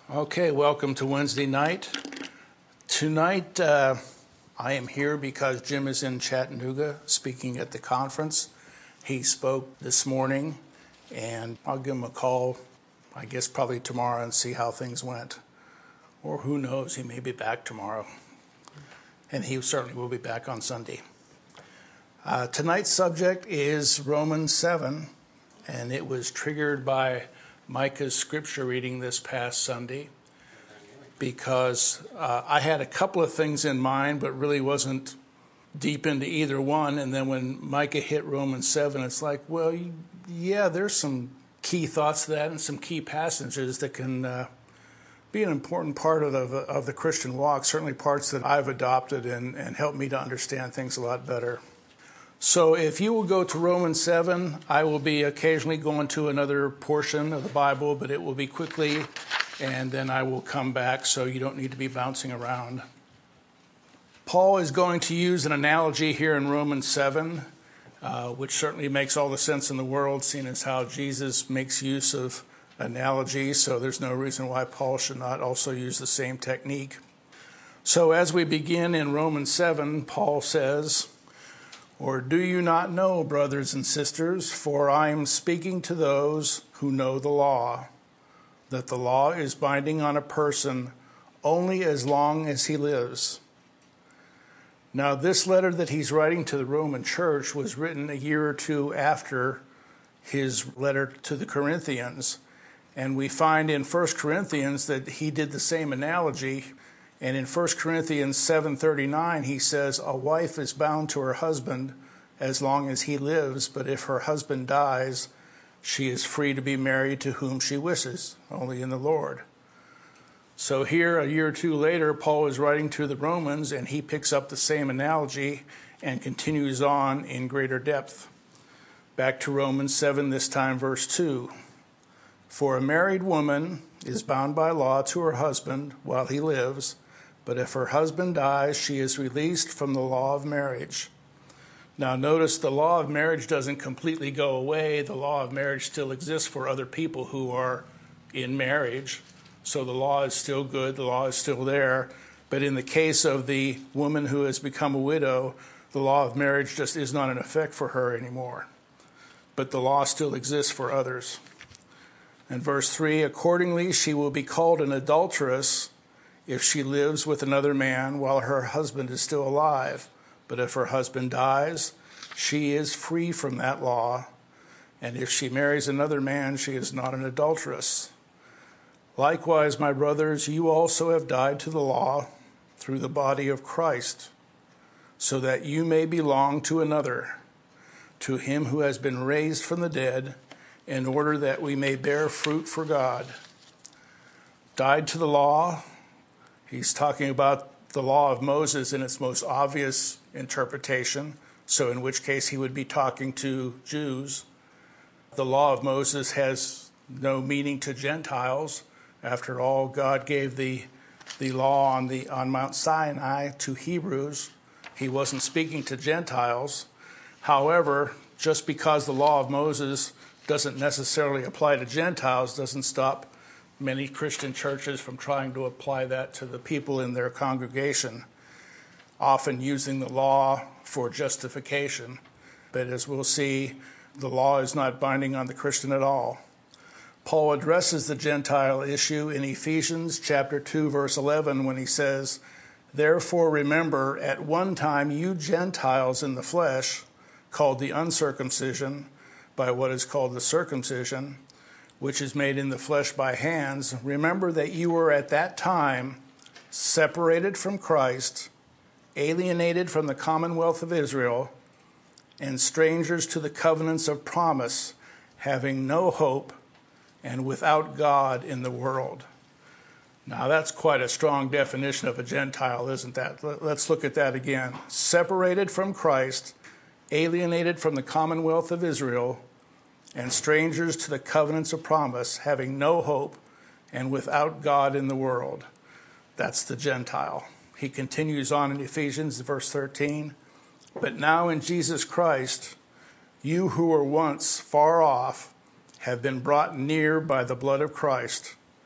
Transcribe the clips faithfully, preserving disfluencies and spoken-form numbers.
Okay, welcome to Wednesday night. Tonight, uh, I am here because Jim is in Chattanooga speaking at the conference. He spoke this morning, and I'll give him a call, I guess probably tomorrow, and see how things went. Or who knows, he may be back tomorrow. And he certainly will be back on Sunday. Uh, tonight's subject is Romans seven, and it was triggered by Micah's scripture reading this past Sunday, because uh, I had a couple of things in mind, but really wasn't deep into either one. And then when Micah hit Romans seven, it's like, well, yeah, there's some key thoughts to that and some key passages that can uh, be an important part of the, of the Christian walk, certainly parts that I've adopted and, and helped me to understand things a lot better. So if you will go to Romans seven, I will be occasionally going to another portion of the Bible, but it will be quickly, and then I will come back, so you don't need to be bouncing around. Paul is going to use an analogy here in Romans seven, uh, which certainly makes all the sense in the world, seeing as how Jesus makes use of analogies, so there's no reason why Paul should not also use the same technique. So as we begin in Romans seven, Paul says, "Or do you not know, brothers and sisters, for I am speaking to those who know the law, that the law is binding on a person only as long as he lives." Now, this letter that he's writing to the Roman church was written a year or two after his letter to the Corinthians. And we find in First Corinthians that he did the same analogy. And in First Corinthians seven thirty-nine, he says, "A wife is bound to her husband as long as he lives, but if her husband dies, she is free to be married to whom she wishes, only in the Lord." So here, a year or two later, Paul is writing to the Romans, and he picks up the same analogy and continues on in greater depth. Back to Romans seven, this time verse two. "For a married woman is bound by law to her husband while he lives, but if her husband dies, she is released from the law of marriage." Now notice the law of marriage doesn't completely go away. The law of marriage still exists for other people who are in marriage. So the law is still good, the law is still there. But in the case of the woman who has become a widow, the law of marriage just is not in effect for her anymore. But the law still exists for others. And verse three, "Accordingly she will be called an adulteress if she lives with another man while her husband is still alive. But if her husband dies, she is free from that law. And if she marries another man, she is not an adulteress. Likewise, my brothers, you also have died to the law through the body of Christ, so that you may belong to another, to him who has been raised from the dead, in order that we may bear fruit for God." Died to the law. He's talking about the law of Moses in its most obvious interpretation, so in which case he would be talking to Jews. The law of Moses has no meaning to Gentiles. After all, God gave the, the law on, the, on Mount Sinai to Hebrews. He wasn't speaking to Gentiles. However, just because the law of Moses doesn't necessarily apply to Gentiles doesn't stop many Christian churches from trying to apply that to the people in their congregation, often using the law for justification. But as we'll see, the law is not binding on the Christian at all. Paul addresses the Gentile issue in Ephesians chapter two, verse eleven, when he says, "Therefore remember, at one time you Gentiles in the flesh, called the uncircumcision by what is called the circumcision, which is made in the flesh by hands, remember that you were at that time separated from Christ, alienated from the commonwealth of Israel, and strangers to the covenants of promise, having no hope and without God in the world." Now that's quite a strong definition of a Gentile, isn't that? Let's look at that again. Separated from Christ, alienated from the commonwealth of Israel, and strangers to the covenants of promise, having no hope and without God in the world. That's the Gentile. He continues on in Ephesians, verse thirteen, "But now in Jesus Christ, you who were once far off have been brought near by the blood of Christ.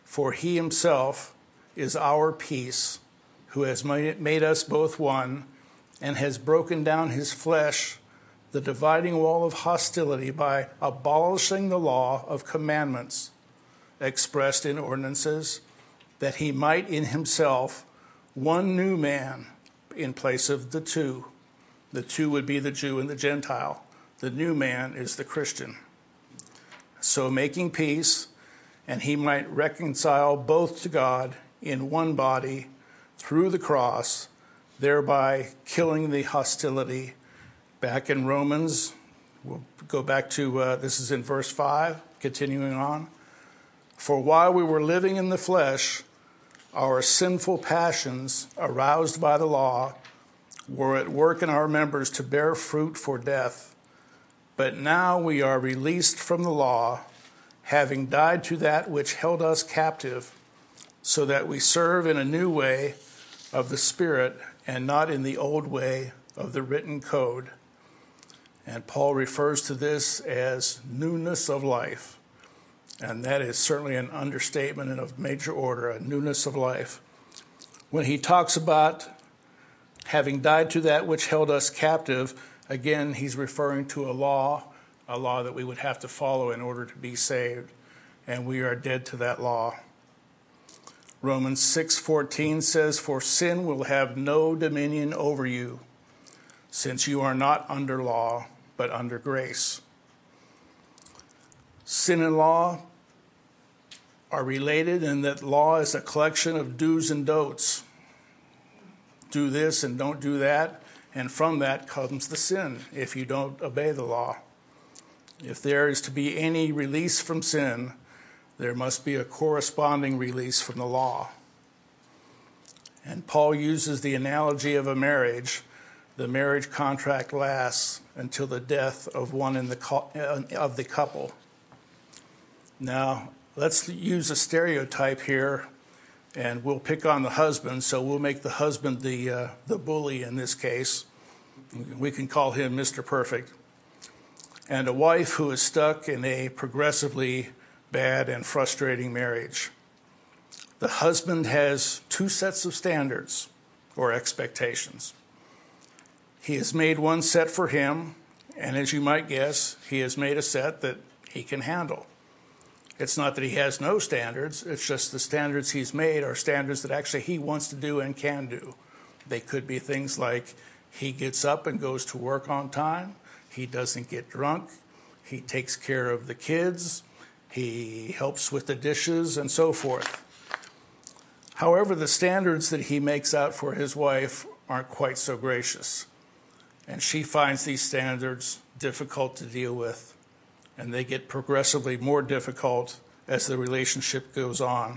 For he himself is our peace, who has made us both one, and has broken down his flesh, the dividing wall of hostility, by abolishing the law of commandments expressed in ordinances, that he might in himself one new man in place of the two. The two would be the Jew and the Gentile. The new man is the Christian. So making peace, and he might reconcile both to God in one body through the cross, thereby killing the hostility. Back in Romans, we'll go back to, uh, this is in verse five, continuing on. For while we were living in the flesh, our sinful passions, aroused by the law, were at work in our members to bear fruit for death. But now we are released from the law, having died to that which held us captive, so that we serve in a new way of the Spirit and not in the old way of the written code. And Paul refers to this as newness of life. And that is certainly an understatement and of major order, a newness of life. When he talks about having died to that which held us captive, again, he's referring to a law, a law that we would have to follow in order to be saved. And we are dead to that law. Romans six fourteen says, for sin will have no dominion over you, since you are not under law, but under grace. Sin and law are related in that law is a collection of do's and don'ts. Do this and don't do that, and from that comes the sin if you don't obey the law. If there is to be any release from sin, there must be a corresponding release from the law. And Paul uses the analogy of a marriage. The marriage contract lasts until the death of one in the of the couple. Now, let's use a stereotype here, and we'll pick on the husband, so we'll make the husband the uh, the bully in this case. We can call him Mister Perfect. And a wife who is stuck in a progressively bad and frustrating marriage. The husband has two sets of standards or expectations. He has made one set for him, and as you might guess, he has made a set that he can handle. It's not that he has no standards, it's just the standards he's made are standards that actually he wants to do and can do. They could be things like he gets up and goes to work on time, he doesn't get drunk, he takes care of the kids, he helps with the dishes, and so forth. However, the standards that he makes out for his wife aren't quite so gracious. And she finds these standards difficult to deal with. And they get progressively more difficult as the relationship goes on.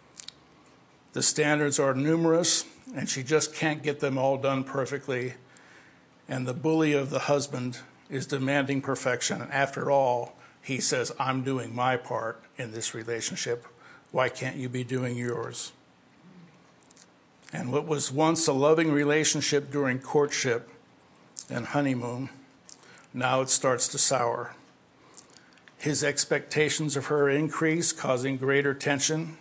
The standards are numerous, and she just can't get them all done perfectly. And the bully of the husband is demanding perfection. And after all, he says, I'm doing my part in this relationship. Why can't you be doing yours? And what was once a loving relationship during courtship and honeymoon, now it starts to sour. His expectations of her increase, causing greater tension.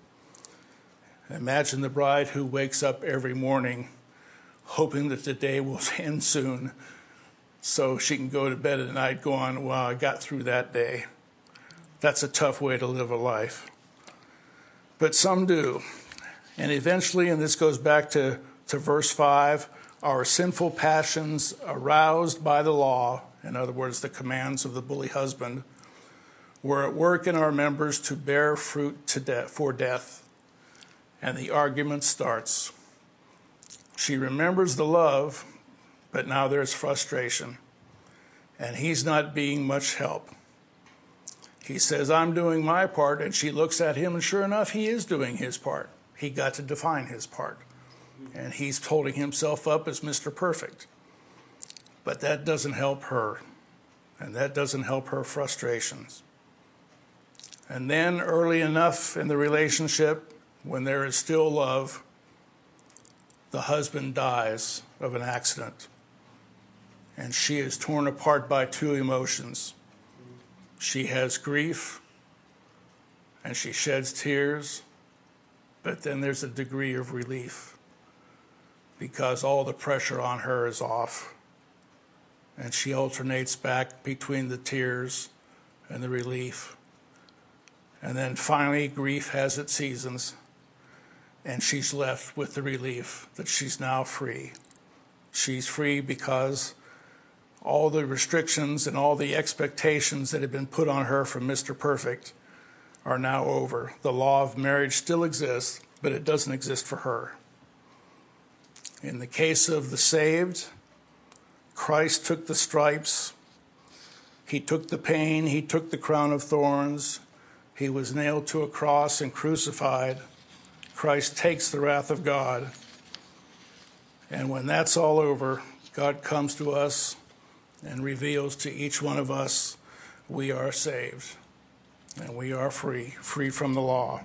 Imagine the bride who wakes up every morning hoping that the day will end soon so she can go to bed at night going, well, I got through that day. That's a tough way to live a life. But some do. And eventually, and this goes back to, to verse five, our sinful passions aroused by the law, in other words, the commands of the bully husband, were at work in our members to bear fruit to de- for death. And the argument starts. She remembers the love, but now there's frustration. And he's not being much help. He says, I'm doing my part, and she looks at him, and sure enough, he is doing his part. He got to define his part. And he's holding himself up as Mister Perfect. But that doesn't help her. And that doesn't help her frustrations. And then early enough in the relationship, when there is still love, the husband dies of an accident. And she is torn apart by two emotions. She has grief, and she sheds tears, but then there's a degree of relief because all the pressure on her is off. And she alternates back between the tears and the relief. And then finally, grief has its seasons, and she's left with the relief that she's now free. She's free because all the restrictions and all the expectations that had been put on her from Mister Perfect are now over. The law of marriage still exists, but it doesn't exist for her. In the case of the saved, Christ took the stripes, he took the pain, he took the crown of thorns, he was nailed to a cross and crucified. Christ takes the wrath of God. And when that's all over, God comes to us and reveals to each one of us we are saved and we are free, free from the law.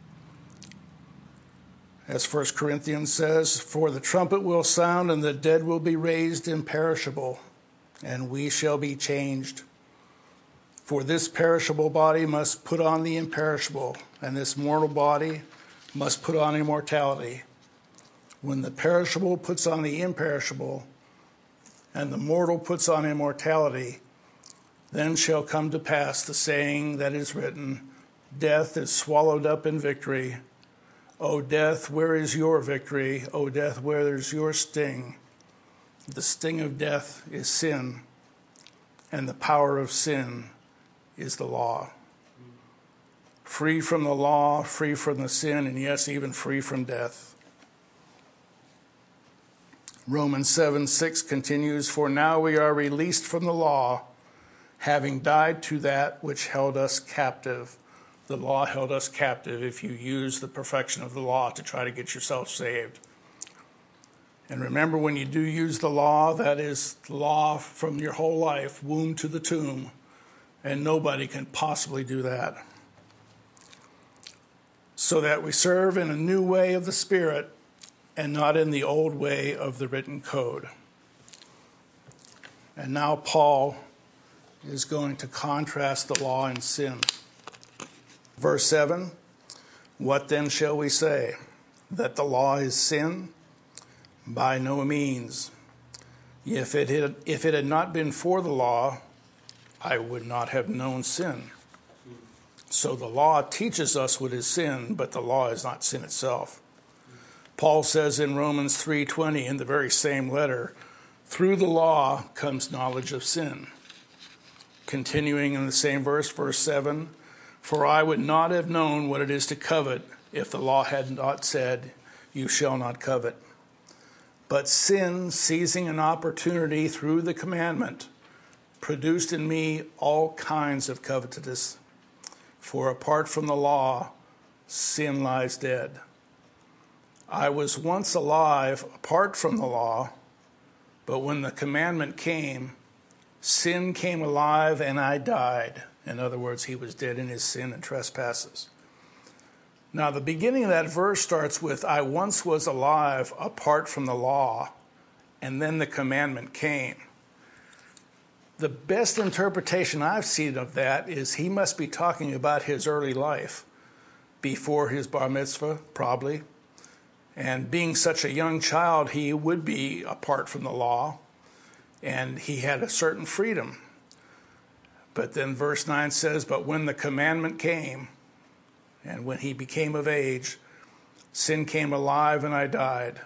As First Corinthians says, for the trumpet will sound and the dead will be raised imperishable, and we shall be changed. For this perishable body must put on the imperishable, and this mortal body must put on immortality. When the perishable puts on the imperishable, and the mortal puts on immortality, then shall come to pass the saying that is written, death is swallowed up in victory. O death, where is your victory? O death, where is your sting? The sting of death is sin, and the power of sin is the law. Free from the law, free from the sin, and yes, even free from death. Romans seven six continues, for now we are released from the law, having died to that which held us captive. The law held us captive if you use the perfection of the law to try to get yourself saved. And remember, when you do use the law, that is the law from your whole life, womb to the tomb, and nobody can possibly do that. So that we serve in a new way of the Spirit and not in the old way of the written code. And now Paul is going to contrast the law and sin. Verse seven, what then shall we say? That the law is sin? By no means. If it had, if it had not been for the law, I would not have known sin. So the law teaches us what is sin, but the law is not sin itself. Paul says in Romans three twenty, in the very same letter, through the law comes knowledge of sin. Continuing in the same verse, verse seven, for I would not have known what it is to covet if the law had not said, you shall not covet. But sin, seizing an opportunity through the commandment, produced in me all kinds of covetousness. For apart from the law, sin lies dead. I was once alive apart from the law, but when the commandment came, sin came alive and I died. In other words, he was dead in his sin and trespasses. Now, the beginning of that verse starts with, I once was alive apart from the law, and then the commandment came. The best interpretation I've seen of that is he must be talking about his early life, before his bar mitzvah, probably. And being such a young child, he would be apart from the law, and he had a certain freedom. But then verse nine says, but when the commandment came, and when he became of age, sin came alive and I died.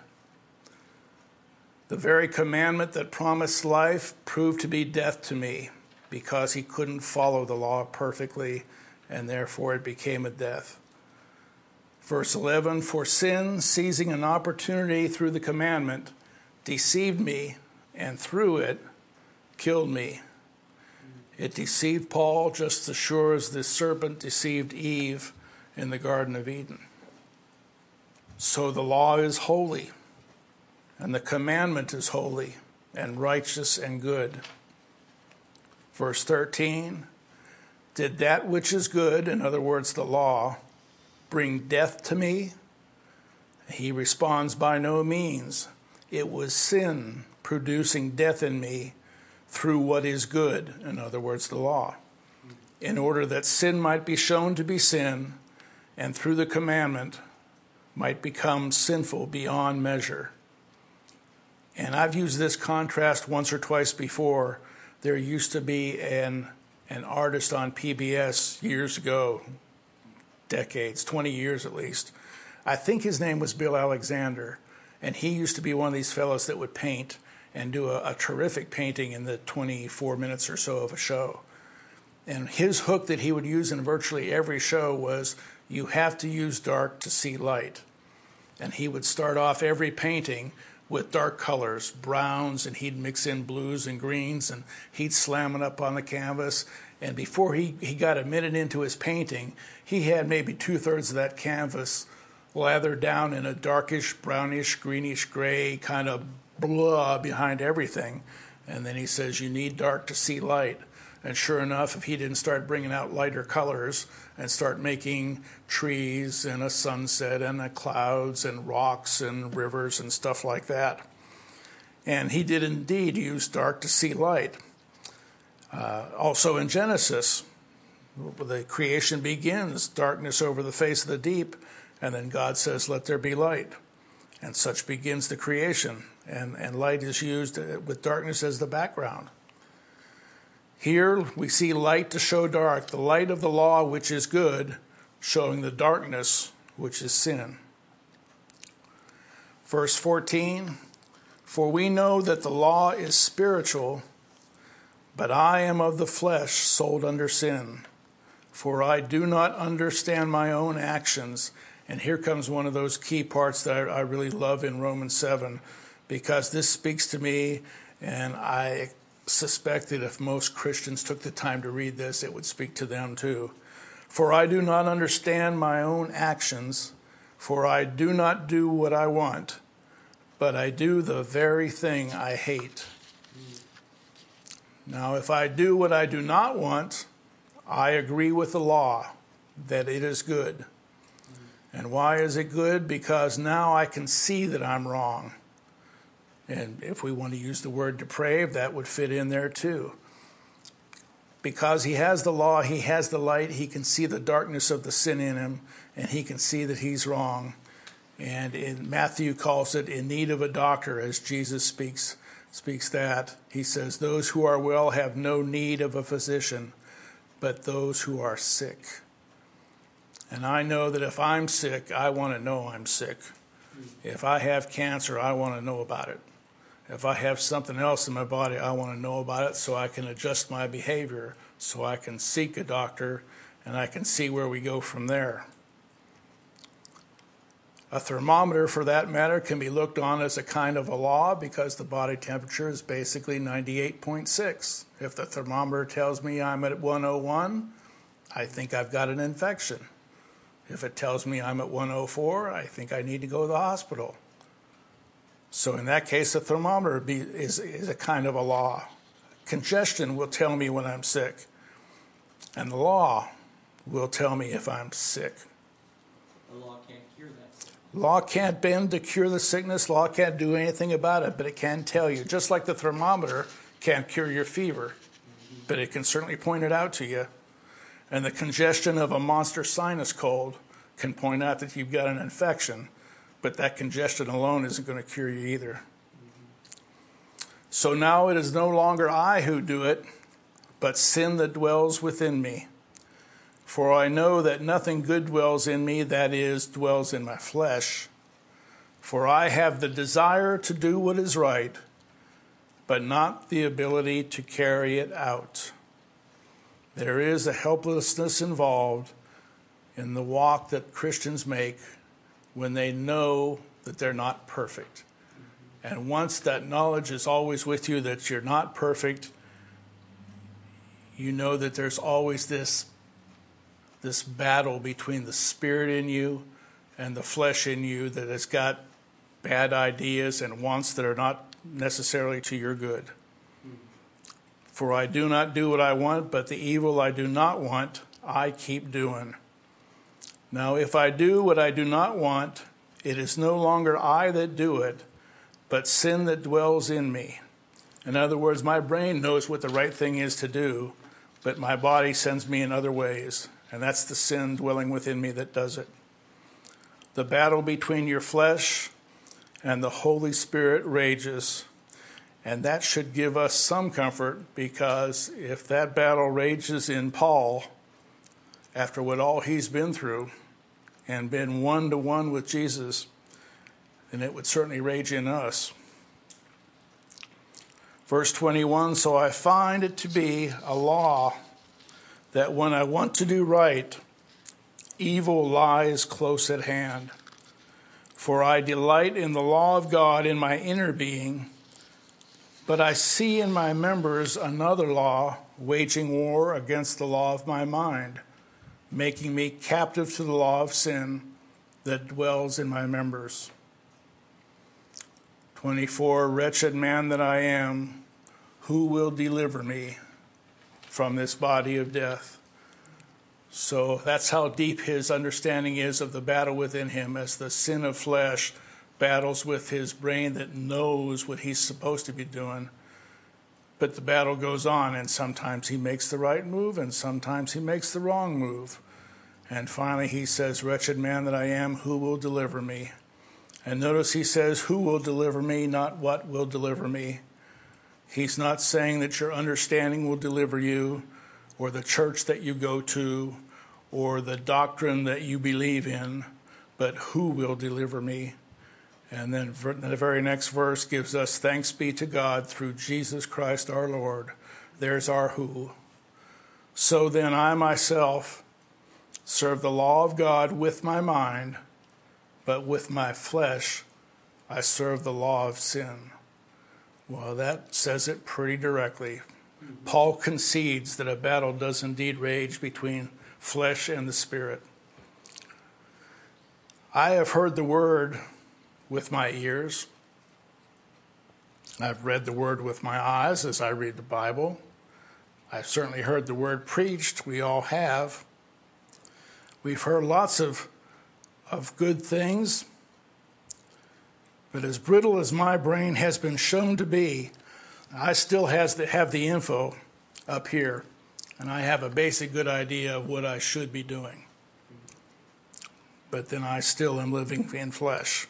The very commandment that promised life proved to be death to me because he couldn't follow the law perfectly, and therefore it became a death. Verse eleven, for sin, seizing an opportunity through the commandment, deceived me, and through it killed me. It deceived Paul just as sure as the serpent deceived Eve in the Garden of Eden. So the law is holy, and the commandment is holy and righteous and good. Verse thirteen, did that which is good, in other words, the law, bring death to me? He responds, by no means. It was sin producing death in me through what is good, in other words, the law, in order that sin might be shown to be sin, and through the commandment might become sinful beyond measure. And I've used this contrast once or twice before. There used to be an, an artist on P B S years ago, decades, twenty years at least. I think his name was Bill Alexander, and he used to be one of these fellows that would paint and do a, a terrific painting in the twenty-four minutes or so of a show. And his hook that he would use in virtually every show was, you have to use dark to see light. And he would start off every painting with dark colors, browns, and he'd mix in blues and greens, and he'd slam it up on the canvas. And before he, he got a minute into his painting, he had maybe two-thirds of that canvas lathered down in a darkish, brownish, greenish, gray kind of blah behind everything. And then he says, you need dark to see light. And sure enough, if he didn't start bringing out lighter colors and start making trees and a sunset and the clouds and rocks and rivers and stuff like that. And he did indeed use dark to see light. Uh, also in Genesis, the creation begins, darkness over the face of the deep, and then God says, let there be light. And such begins the creation. And, and light is used with darkness as the background. Here we see light to show dark, the light of the law which is good, showing the darkness which is sin. Verse fourteen, for we know that the law is spiritual, but I am of the flesh, sold under sin. For I do not understand my own actions. And here comes one of those key parts that I, I really love in Romans seven, because this speaks to me, and I suspect that if most Christians took the time to read this, it would speak to them too. For I do not understand my own actions, for I do not do what I want, but I do the very thing I hate. Now, if I do what I do not want, I agree with the law that it is good. And why is it good? Because now I can see that I'm wrong. And if we want to use the word depraved, that would fit in there too. Because he has the law, he has the light, he can see the darkness of the sin in him, and he can see that he's wrong. And in Matthew calls it in need of a doctor, as Jesus speaks, speaks that. He says, those who are well have no need of a physician, but those who are sick. And I know that if I'm sick, I want to know I'm sick. If I have cancer, I want to know about it. If I have something else in my body, I want to know about it so I can adjust my behavior, so I can seek a doctor, and I can see where we go from there. A thermometer, for that matter, can be looked on as a kind of a law because the body temperature is basically ninety-eight point six. If the thermometer tells me I'm at one oh one, I think I've got an infection. If it tells me I'm at one oh four, I think I need to go to the hospital. So in that case, a thermometer be, is, is a kind of a law. Congestion will tell me when I'm sick, and the law will tell me if I'm sick. The law can't cure that. Law can't bend to cure the sickness. Law can't do anything about it, but it can tell you. Just like the thermometer can't cure your fever, mm-hmm. but it can certainly point it out to you. And the congestion of a monster sinus cold can point out that you've got an infection, but that congestion alone isn't going to cure you either. Mm-hmm. So now it is no longer I who do it, but sin that dwells within me. For I know that nothing good dwells in me, that is, dwells in my flesh. For I have the desire to do what is right, but not the ability to carry it out. There is a helplessness involved in the walk that Christians make when they know that they're not perfect. And once that knowledge is always with you that you're not perfect, you know that there's always this, this battle between the spirit in you and the flesh in you that has got bad ideas and wants that are not necessarily to your good. For I do not do what I want, but the evil I do not want, I keep doing. Now, if I do what I do not want, it is no longer I that do it, but sin that dwells in me. In other words, my brain knows what the right thing is to do, but my body sends me in other ways. and that's the sin dwelling within me that does it. The battle between your flesh and the Holy Spirit rages, and that should give us some comfort, because if that battle rages in Paul, after what all he's been through and been one-to-one with Jesus, then it would certainly rage in us. Verse twenty-one, so I find it to be a law that when I want to do right, evil lies close at hand. For I delight in the law of God in my inner being, but I see in my members another law waging war against the law of my mind, making me captive to the law of sin that dwells in my members. twenty-four, wretched man that I am, who will deliver me from this body of death? So that's how deep his understanding is of the battle within him, as the sin of flesh battles with his brain that knows what he's supposed to be doing. But the battle goes on, and sometimes he makes the right move, and sometimes he makes the wrong move. And finally he says, wretched man that I am, who will deliver me? And notice he says, who will deliver me, not what will deliver me. He's not saying that your understanding will deliver you, or the church that you go to, or the doctrine that you believe in, but who will deliver me? And then the very next verse gives us, thanks be to God through Jesus Christ our Lord. There's our who. So then I myself serve the law of God with my mind, but with my flesh I serve the law of sin. Well, that says it pretty directly. Paul concedes that a battle does indeed rage between flesh and the spirit. I have heard the word with my ears. I've read the word with my eyes as I read the Bible. I've certainly heard the word preached. We all have. We've heard lots of, of good things. But as brittle as my brain has been shown to be, I still has the, have the info up here, and I have a basic good idea of what I should be doing. But then I still am living in flesh.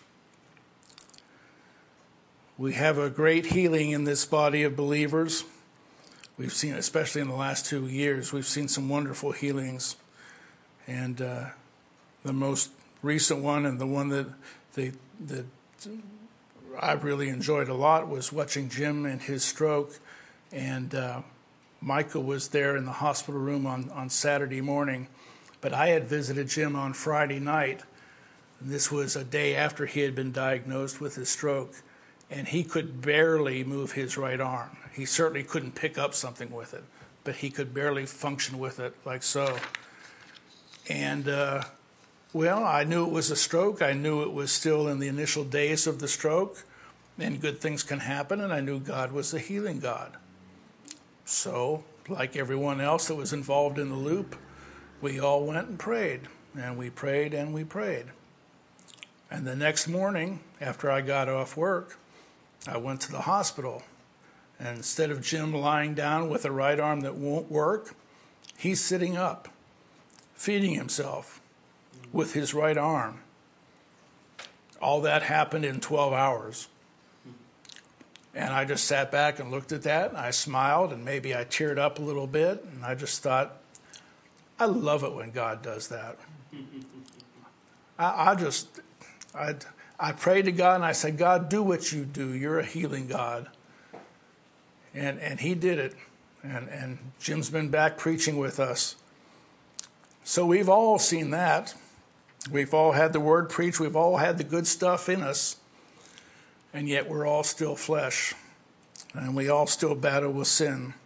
We have a great healing in this body of believers. We've seen, especially in the last two years, we've seen some wonderful healings. And uh, the most recent one, and the one that the that I really enjoyed a lot, was watching Jim and his stroke. And uh, Michael was there in the hospital room on, on Saturday morning. But I had visited Jim on Friday night. And this was a day after he had been diagnosed with his stroke. And he could barely move his right arm. He certainly couldn't pick up something with it, but he could barely function with it like so. And, uh, well, I knew it was a stroke. I knew it was still in the initial days of the stroke, and good things can happen, and I knew God was a healing God. So, like everyone else that was involved in the loop, we all went and prayed, and we prayed and we prayed. And the next morning, after I got off work, I went to the hospital, and instead of Jim lying down with a right arm that won't work, he's sitting up, feeding himself with his right arm. All that happened in twelve hours. And I just sat back and looked at that, and I smiled, and maybe I teared up a little bit, and I just thought, I love it when God does that. I, I just, I, I prayed to God, and I said, God, do what you do. You're a healing God. And and he did it. And, and Jim's been back preaching with us. So we've all seen that. We've all had the word preached. We've all had the good stuff in us. And yet we're all still flesh. And we all still battle with sin.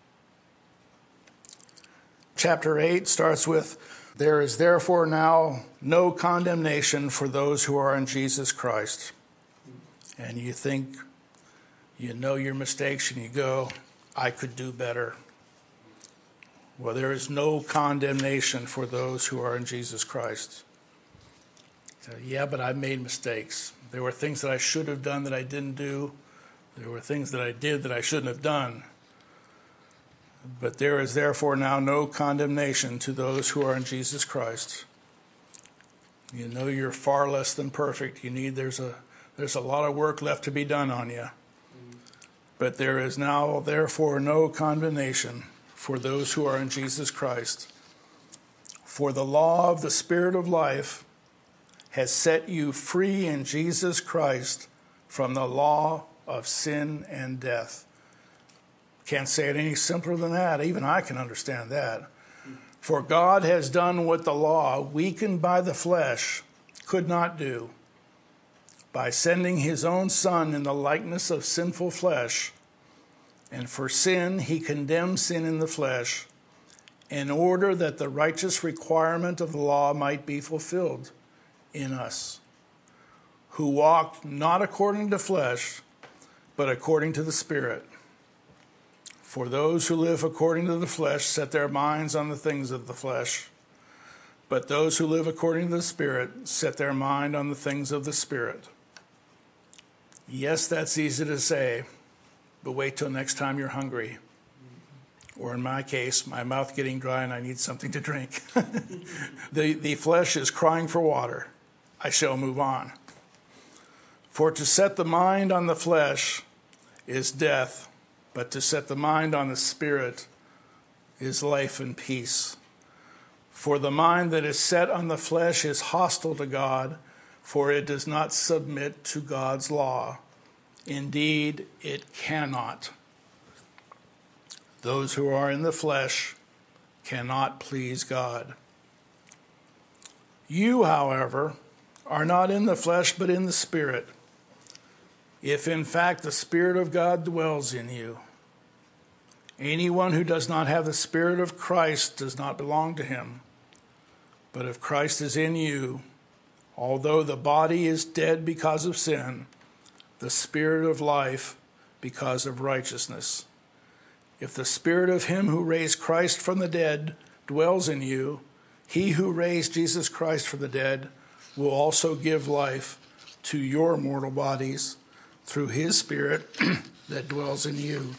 Chapter eight starts with, there is therefore now no condemnation for those who are in Jesus Christ. And you think, you know your mistakes, and you go, I could do better. Well, there is no condemnation for those who are in Jesus Christ. So, yeah, but I made mistakes. There were things that I should have done that I didn't do. There were things that I did that I shouldn't have done. But there is therefore now no condemnation to those who are in Jesus Christ. You know you're far less than perfect. You need there's a there's a lot of work left to be done on you. But there is now therefore no condemnation for those who are in Jesus Christ. For the law of the Spirit of life has set you free in Jesus Christ from the law of sin and death. Can't say it any simpler than that. Even I can understand that. For God has done what the law, weakened by the flesh, could not do. By sending his own Son in the likeness of sinful flesh, and for sin he condemned sin in the flesh, in order that the righteous requirement of the law might be fulfilled in us, who walk not according to flesh, but according to the Spirit. For those who live according to the flesh set their minds on the things of the flesh, but those who live according to the Spirit set their mind on the things of the Spirit. Yes, that's easy to say, but wait till next time you're hungry. Or in my case, my mouth getting dry and I need something to drink. the, the flesh is crying for water. I shall move on. For to set the mind on the flesh is death, but to set the mind on the Spirit is life and peace. For the mind that is set on the flesh is hostile to God, for it does not submit to God's law. Indeed, it cannot. Those who are in the flesh cannot please God. You, however, are not in the flesh, but in the Spirit, if in fact the Spirit of God dwells in you. Anyone who does not have the Spirit of Christ does not belong to him. But if Christ is in you, although the body is dead because of sin, the Spirit of life because of righteousness. If the Spirit of him who raised Christ from the dead dwells in you, he who raised Jesus Christ from the dead will also give life to your mortal bodies through his Spirit that dwells in you.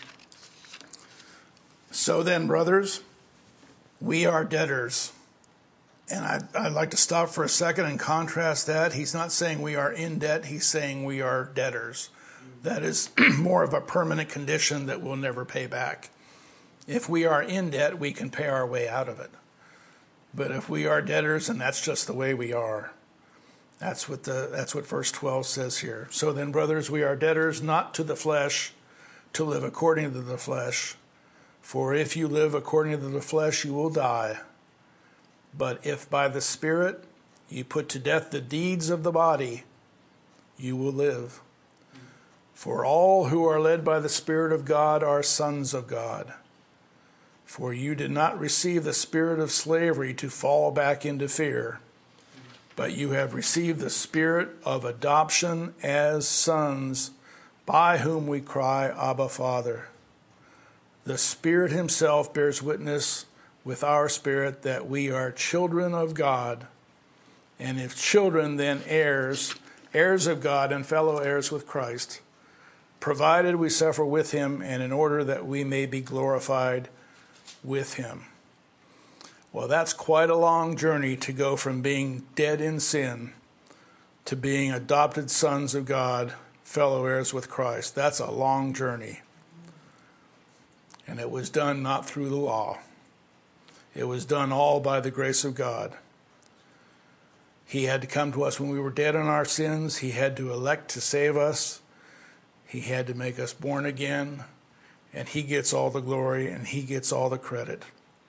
So then, brothers, we are debtors. And I'd, I'd like to stop for a second and contrast that. He's not saying we are in debt. He's saying we are debtors. That is more of a permanent condition that we'll never pay back. If we are in debt, we can pay our way out of it. But if we are debtors, and that's just the way we are. That's what the that's what verse twelve says here. So then, brothers, we are debtors not to the flesh, to live according to the flesh. For if you live according to the flesh, you will die. But if by the Spirit you put to death the deeds of the body, you will live. For all who are led by the Spirit of God are sons of God. For you did not receive the spirit of slavery to fall back into fear, but you have received the Spirit of adoption as sons, by whom we cry, Abba, Father. The Spirit himself bears witness with our spirit that we are children of God, and if children, then heirs, heirs of God and fellow heirs with Christ, provided we suffer with him, and in order that we may be glorified with him. Well, that's quite a long journey to go from being dead in sin to being adopted sons of God, fellow heirs with Christ. That's a long journey. And it was done not through the law. It was done all by the grace of God. He had to come to us when we were dead in our sins. He had to elect to save us. He had to make us born again. And he gets all the glory and he gets all the credit.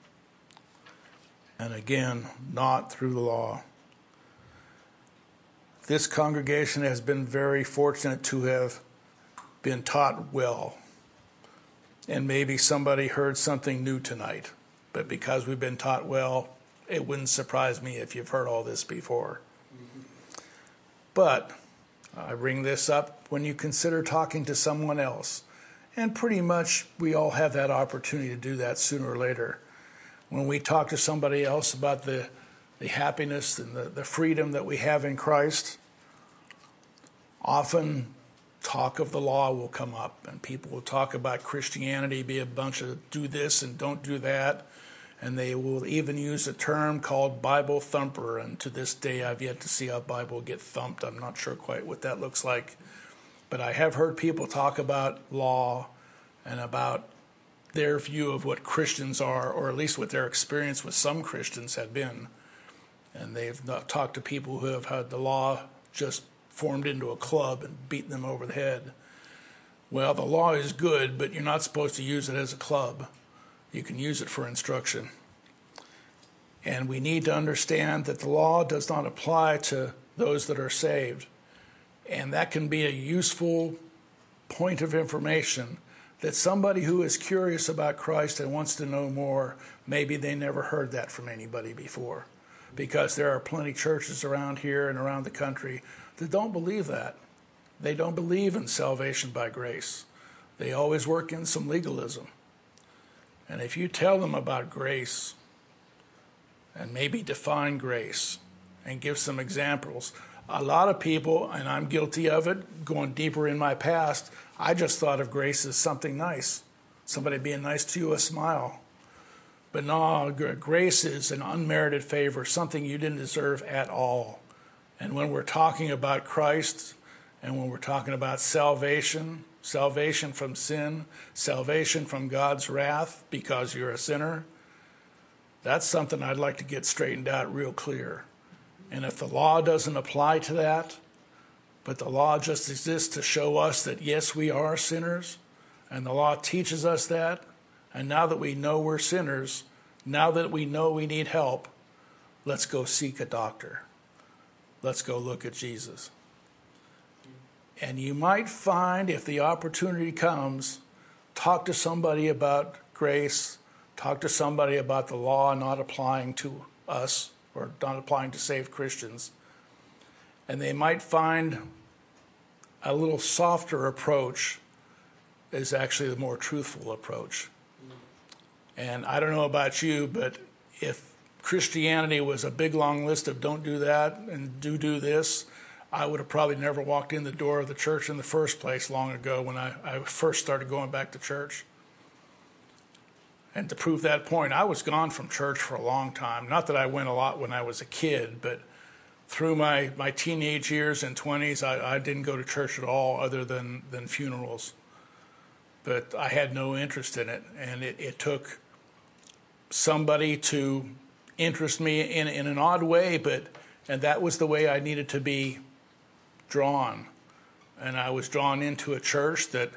And again, not through the law. This congregation has been very fortunate to have been taught well. And maybe somebody heard something new tonight. But because we've been taught well, it wouldn't surprise me if you've heard all this before. Mm-hmm. But I bring this up when you consider talking to someone else. And pretty much we all have that opportunity to do that sooner or later. When we talk to somebody else about the, the happiness and the, the freedom that we have in Christ, often talk of the law will come up, and people will talk about Christianity, be a bunch of do this and don't do that, and they will even use a term called Bible thumper, and to this day I've yet to see a Bible get thumped. I'm not sure quite what that looks like, but I have heard people talk about law and about their view of what Christians are, or at least what their experience with some Christians had been. And they've not talked to people who have had the law just formed into a club and beaten them over the head. Well, the law is good, but you're not supposed to use it as a club. You can use it for instruction. And we need to understand that the law does not apply to those that are saved. And that can be a useful point of information that somebody who is curious about Christ and wants to know more, maybe they never heard that from anybody before. Because there are plenty of churches around here and around the country that don't believe that. They don't believe in salvation by grace. They always work in some legalism. And if you tell them about grace and maybe define grace and give some examples, a lot of people, and I'm guilty of it, going deeper in my past, I just thought of grace as something nice. Somebody being nice to you, a smile. But no, grace is an unmerited favor, something you didn't deserve at all. And when we're talking about Christ, and when we're talking about salvation, salvation from sin, salvation from God's wrath because you're a sinner, that's something I'd like to get straightened out real clear. And if the law doesn't apply to that, but the law just exists to show us that, yes, we are sinners, and the law teaches us that, and now that we know we're sinners, now that we know we need help, let's go seek a doctor. Let's go look at Jesus. And you might find, if the opportunity comes, talk to somebody about grace, talk to somebody about the law not applying to us or not applying to saved Christians. And they might find a little softer approach is actually the more truthful approach. And I don't know about you, but if Christianity was a big long list of don't do that and do do this, I would have probably never walked in the door of the church in the first place long ago when I, I first started going back to church. And to prove that point, I was gone from church for a long time. Not that I went a lot when I was a kid, but through my, my teenage years and twenties, I, I didn't go to church at all other than, than funerals. But I had no interest in it, and it, it took somebody to interest me in, in an odd way, but and that was the way I needed to be drawn. And I was drawn into a church that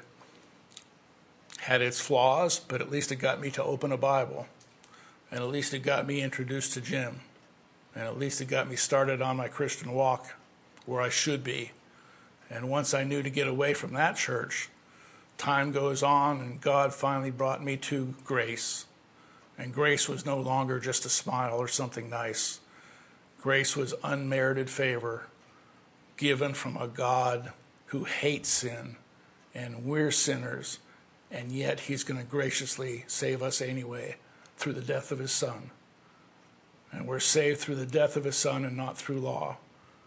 had its flaws, but at least it got me to open a Bible. And at least it got me introduced to Jim. And at least it got me started on my Christian walk where I should be. And once I knew to get away from that church, time goes on and God finally brought me to grace. And grace was no longer just a smile or something nice. Grace was unmerited favor given from a God who hates sin, and we're sinners, and yet he's going to graciously save us anyway through the death of his Son. And we're saved through the death of his Son and not through law.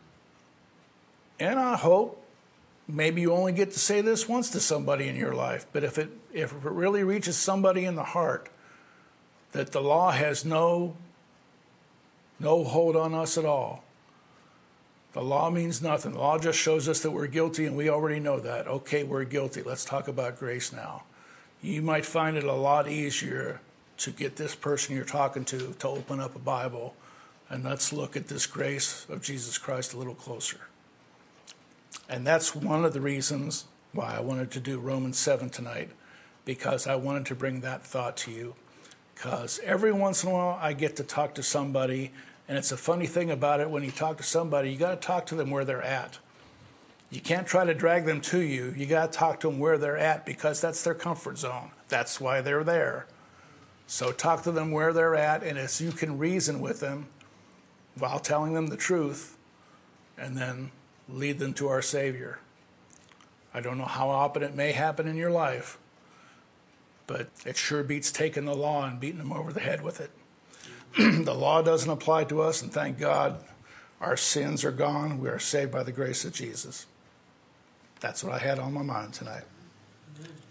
And I hope maybe you only get to say this once to somebody in your life, but if it if it really reaches somebody in the heart, that the law has no, no hold on us at all. The law means nothing. The law just shows us that we're guilty, and we already know that. Okay, we're guilty. Let's talk about grace now. You might find it a lot easier to get this person you're talking to to open up a Bible, and let's look at this grace of Jesus Christ a little closer. And that's one of the reasons why I wanted to do Romans seven tonight, because I wanted to bring that thought to you. Because every once in a while I get to talk to somebody, and it's a funny thing about it, when you talk to somebody, you got to talk to them where they're at. You can't try to drag them to you. You got to talk to them where they're at, because that's their comfort zone. That's why they're there. So talk to them where they're at, and as you can reason with them while telling them the truth, and then lead them to our Savior. I don't know how often it may happen in your life, but it sure beats taking the law and beating them over the head with it. The law doesn't apply to us, and thank God our sins are gone. We are saved by the grace of Jesus. That's what I had on my mind tonight.